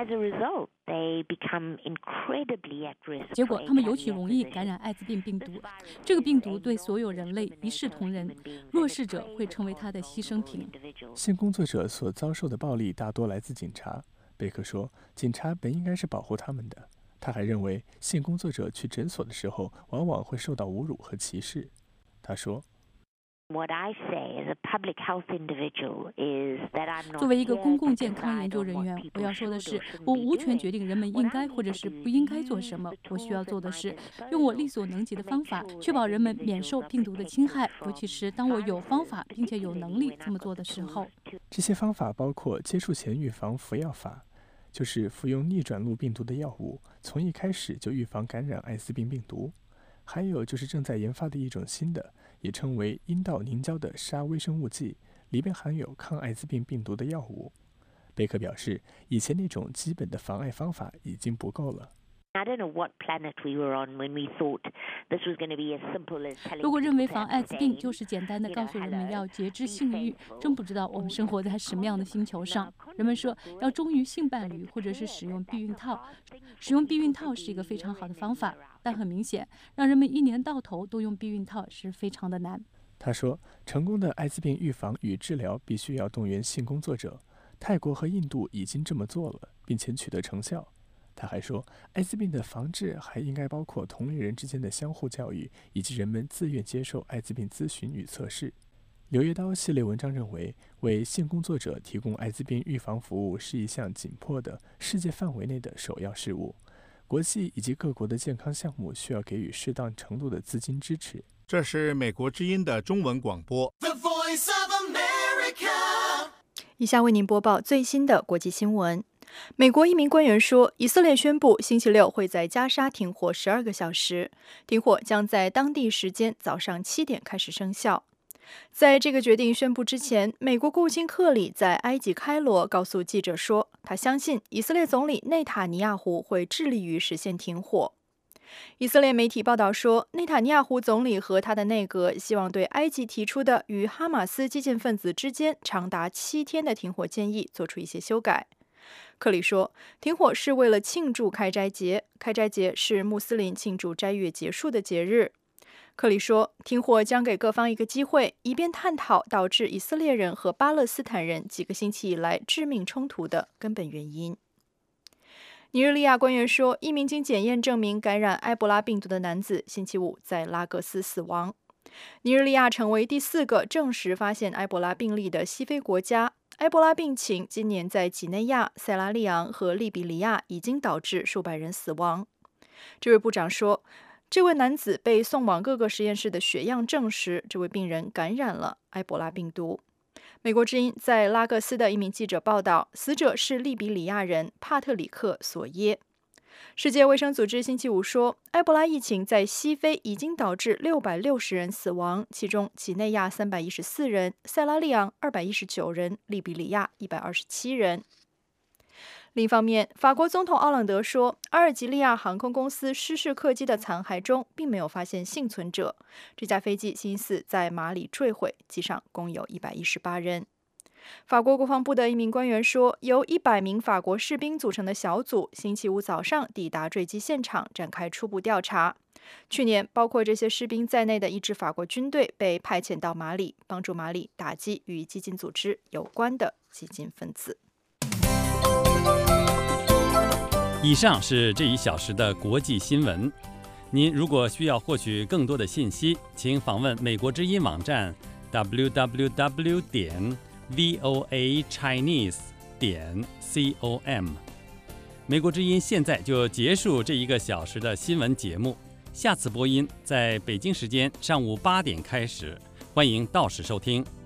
结果，他们尤其容易感染艾滋病病毒。这个病毒对所有人类一视同仁，弱势者会成为他的牺牲品。 性工作者所遭受的暴力大多来自警察。贝克说，警察本应该是保护他们的。他还认为，性工作者去诊所的时候，往往会受到侮辱和歧视。他说， 作为一个公共健康研究人员，我要说的是，我无权决定人们应该或者是不应该做什么。我需要做的是，用我力所能及的方法，确保人们免受病毒的侵害，尤其是当我有方法并且有能力这么做的时候。 这些方法包括接触前预防服药法，就是服用逆转录病毒的药物，从一开始就预防感染艾滋病病毒。还有就是正在研发的一种新的，也称为阴道凝胶的杀微生物剂，里边含有抗艾滋病病毒的药物。贝克表示，以前那种基本的防艾方法已经不够了。 如果认为防艾滋病就是简单的告诉人们要节制性欲，真不知道我们生活在什么样的星球上。人们说要忠于性伴侣，或者是使用避孕套。使用避孕套是一个非常好的方法，但很明显，让人们一年到头都用避孕套是非常的难。 他说，成功的艾滋病预防与治疗必须要动员性工作者。泰国和印度已经这么做了，并且取得成效。他还说，艾滋病的防治还应该包括同类人之间的相互教育，以及人们自愿接受艾滋病咨询与测试。柳叶刀系列文章认为，为性工作者提供艾滋病预防服务是一项紧迫的世界范围内的首要事务。国际以及各国的健康项目需要给予适当程度的资金支持。 这是美国之音的中文广播。The Voice of America。以下为您播报最新的国际新闻。美国一名官员说，以色列宣布星期六会在加沙停火十二个小时，停火将在当地时间早上七点开始生效。在这个决定宣布之前，美国国务卿克里在埃及开罗告诉记者说，他相信以色列总理内塔尼亚胡会致力于实现停火。以色列媒体报道说，内塔尼亚胡总理和他的内阁希望对埃及提出的与哈马斯激进分子之间长达七天的停火建议做出一些修改。克里说，停火是为了庆祝开斋节，开斋节是穆斯林庆祝斋月结束的节日。克里说，停火将给各方一个机会，以便探讨导致以色列人和巴勒斯坦人几个星期以来致命冲突的根本原因。尼日利亚官员说，一名经检验证明感染埃博拉病毒的男子星期五在拉各斯死亡。尼日利亚成为第四个证实发现埃博拉病例的西非国家。埃博拉病情今年在几内亚、塞拉利昂和利比里亚已经导致数百人死亡。这位部长说，这位男子被送往各个实验室的血样证实，这位病人感染了埃博拉病毒。美国之音在拉各斯的一名记者报道，死者是利比里亚人帕特里克·索耶。世界卫生组织星期五说，埃博拉疫情在西非已经导致六百六十人死亡，其中几内亚三百一十四人，塞拉利昂二百一十九人，利比里亚一百二十七人。另一方面，法国总统奥朗德说，阿尔及利亚航空公司失事客机的残骸中并没有发现幸存者。这架飞机星期四在马里坠毁，机上共有一百一十八人。法国国防部的一名官员说，由一百名法国士兵组成的小组星期五早上抵达坠机现场，展开初步调查。 去年，包括这些士兵在内的一支法国军队被派遣到马里，帮助马里打击与激进组织有关的激进分子。 以上是这一小时的国际新闻。您如果需要获取更多的信息，请访问美国之音网站 double-u double-u double-u 点 voa chinese 点 com。美国之音现在就结束这一个小时的新闻节目，下次播音在北京时间上午八点开始，欢迎到时收听。